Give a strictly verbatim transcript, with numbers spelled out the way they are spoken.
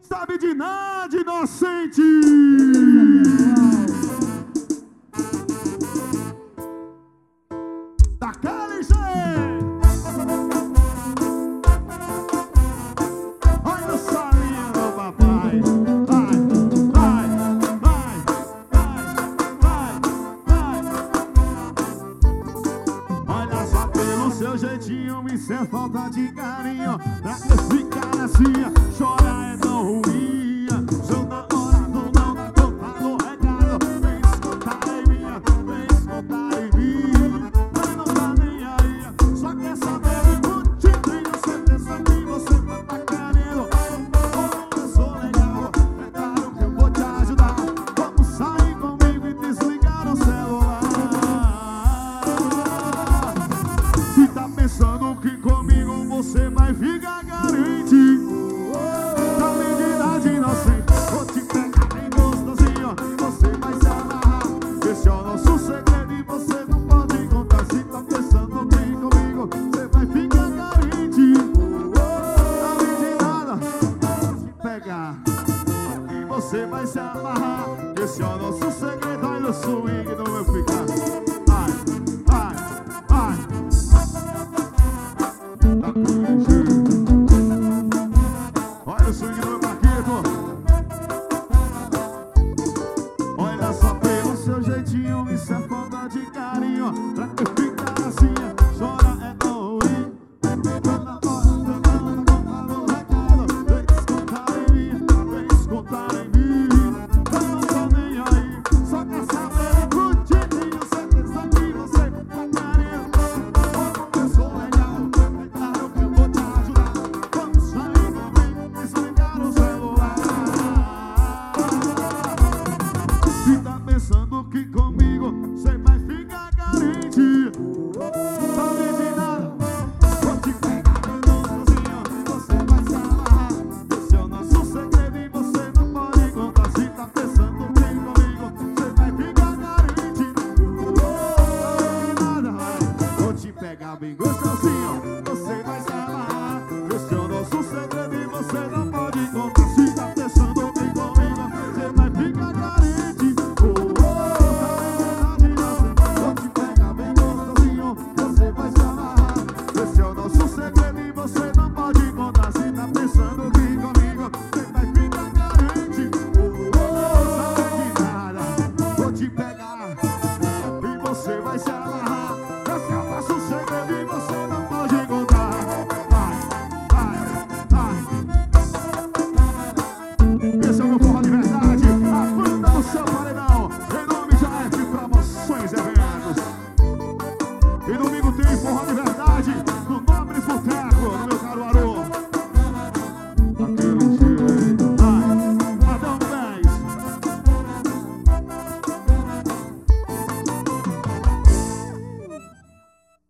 sabe de nada, inocente. Daquele jeito. Olha só, lindo, papai. Vai, vai, vai, vai, vai, vai. Olha só pelo seu jeitinho, isso é falta de carinho. Pra que ficar assim, chorar é tão ruim. Seu namorado não dá conta do recado. Vem escutar em mim, vem escutar em mim. Mas não tá nem aí, só quer saber de curtir. Tenho certeza que você tá querendo. Como eu sou legal, é claro que eu vou te ajudar. Vamos sair comigo e desligar o celular. Se tá pensando que comigo você vai ficar carente, tá menina de inocente, vou te pegar bem gostosinho e você vai se amarrar. Esse é o nosso segredo e você não pode contar. Se tá pensando que comigo você vai ficar carente, tá meninada, vou te pegar e você vai se amarrar. Esse é o nosso segredo, olha o swing do meu ficar. Vai, vai, vai. Olha o swing do meu Marquito.